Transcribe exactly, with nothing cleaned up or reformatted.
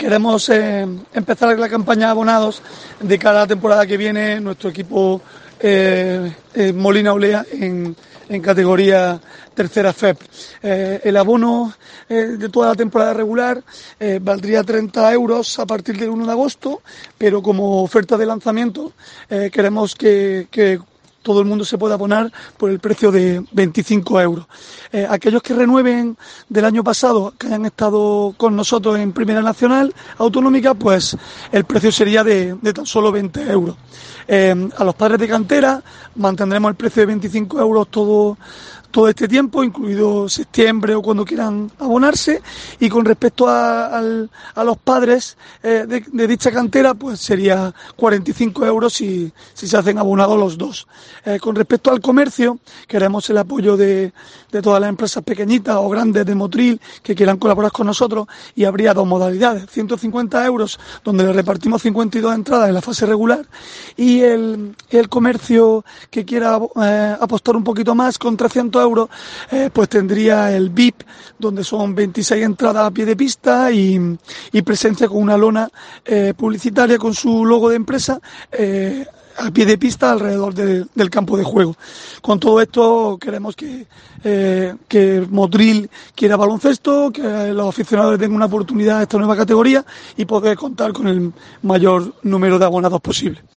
queremos eh, empezar la campaña de abonados de cara a la temporada que viene. Nuestro equipo eh, eh, Molina Olea en, en categoría tercera F E P. Eh, el abono eh, de toda la temporada regular eh, valdría treinta euros a partir del uno de agosto, pero como oferta de lanzamiento eh, queremos que, que todo el mundo se puede abonar por el precio de veinticinco euros. Eh, aquellos que renueven del año pasado, que hayan estado con nosotros en Primera Nacional Autonómica, pues el precio sería de, de tan solo veinte euros. Eh, a los padres de cantera mantendremos el precio de veinticinco euros todo todo este tiempo, incluido septiembre o cuando quieran abonarse, y con respecto a, a, a los padres eh, de, de dicha cantera, pues sería cuarenta y cinco euros si, si se hacen abonados los dos. Eh, con respecto al comercio, queremos el apoyo de, de todas las empresas pequeñitas o grandes de Motril que quieran colaborar con nosotros, y habría dos modalidades: ciento cincuenta euros, donde le repartimos cincuenta y dos entradas en la fase regular, y el, el comercio que quiera eh, apostar un poquito más, con trescientos euros, eh, pues tendría el V I P, donde son veintiséis entradas a pie de pista y, y presencia con una lona eh, publicitaria con su logo de empresa eh, a pie de pista alrededor de, del campo de juego. Con todo esto queremos que, eh, que Motril quiera baloncesto, que los aficionados tengan una oportunidad a esta nueva categoría y poder contar con el mayor número de abonados posible.